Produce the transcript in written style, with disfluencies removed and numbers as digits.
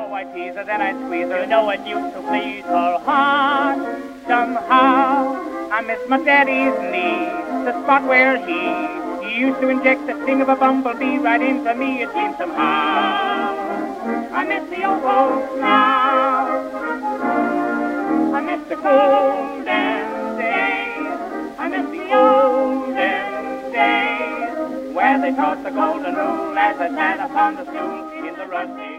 So I tease her, then I squeeze her. You know it used to please her heart. Somehow I miss my daddy's knee, the spot where he used to inject the sting of a bumblebee right into me. It seems somehow I miss the old folks now. I miss the golden days. I miss the olden days where they taught the golden rule as I sat upon the stool in the rusty